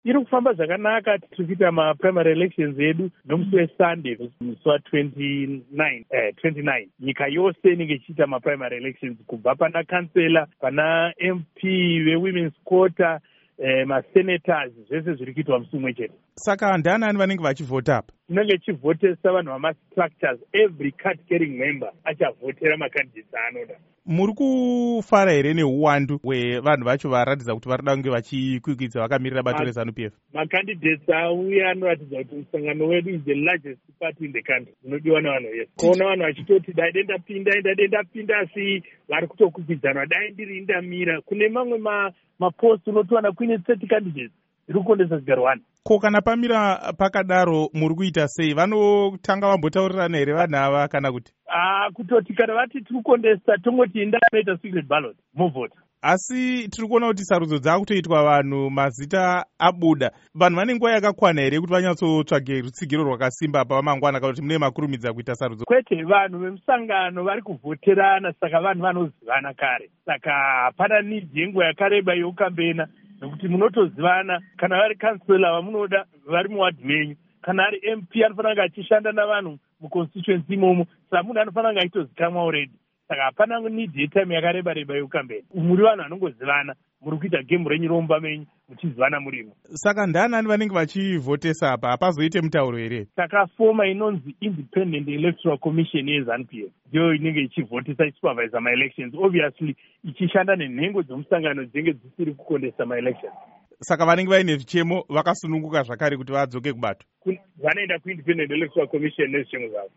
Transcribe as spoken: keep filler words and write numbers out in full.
iri kufamba zvakanaka. Tiri kuita maprimary elections edu nomusi wesunday musi wa29 eh, twenty-nine nyika yose inenge ichiita maprimary elections kubva pana kansela, pana M P vewomen's quota, eh, masenators, zvese zviri kuitwa musi umwe chete. Saka ndanani vanenge vachivhota apa? Tinenge tichivhotesa vanhu vamastructures. Every card carrying member achavhotera macandidates aanoda. Muri kufara here neuwandu hwevanhu vacho varatidza kuti varida kunge vachikwikwidzwa vakamirira bato reZANU P F? Macandidates auya anoratidza kuti musangano wedu is the largest party in the country. Unodiwa navanhu vese. Kuona vanhu vachitoti dai denda pinda dai denda pinda asi vari kutokwikwidzana dai ndiri ndamira. Kune mamwe ma mapost unotowana kuine thirty candidates ziri kukondesa zigaro one. Ko kana pamira pakadaro muri kuita sei? Vanotanga vambotaurirana here vanhu ava kana kuti? Ah, kutoti kana vati tiri kukondesa tongoti enda anoita secret ballot movota. Asi tiri kuona kuti sarudzo dzakutoitwa vanhu mazita abuda. Vanhu vane nguva yakakwana here kuti vanyatsotsvage rutsigiro rwakasimba pa mangwana kana kuti mune makurumidza kuita sarudzo? Kwete, vanhu vemusangano vari kuvhoterana, saka vanhu vanozivana kare. Saka hapana nidhi yenguva yakareba yeukambena, nokuti munotozivana. Kana vari kansela vamunoda vari muwadhi menyu, kana ari M P anofanira kunge achishanda navanhu muconstituency imomo, saka munhu anofanira kunge achitozikamwa already. Saka hapana nidhi yetime yakareba reba yeukambena. Muri vanhu vanongozivana, muri kuita gemu renyu romba menyu muchizivana murimo. Saka ndanani vanenge vachivhotesa apa? Hapazoite mutauro here? Saka foma inonzi Independent Electoral Commission yeZANU P F ndiyo inenge ichivhotesa ichisupervisa ma-elections, obviously ichishanda nenhengo dzomusangano dzinenge dzisiri kukondesa ma-elections. Saka vanenge vaine zvichemo vakasununguka zvakare kuti vadzoke kubato? Vanoenda kuIndependent Electoral Commission nezvichengo zvavo.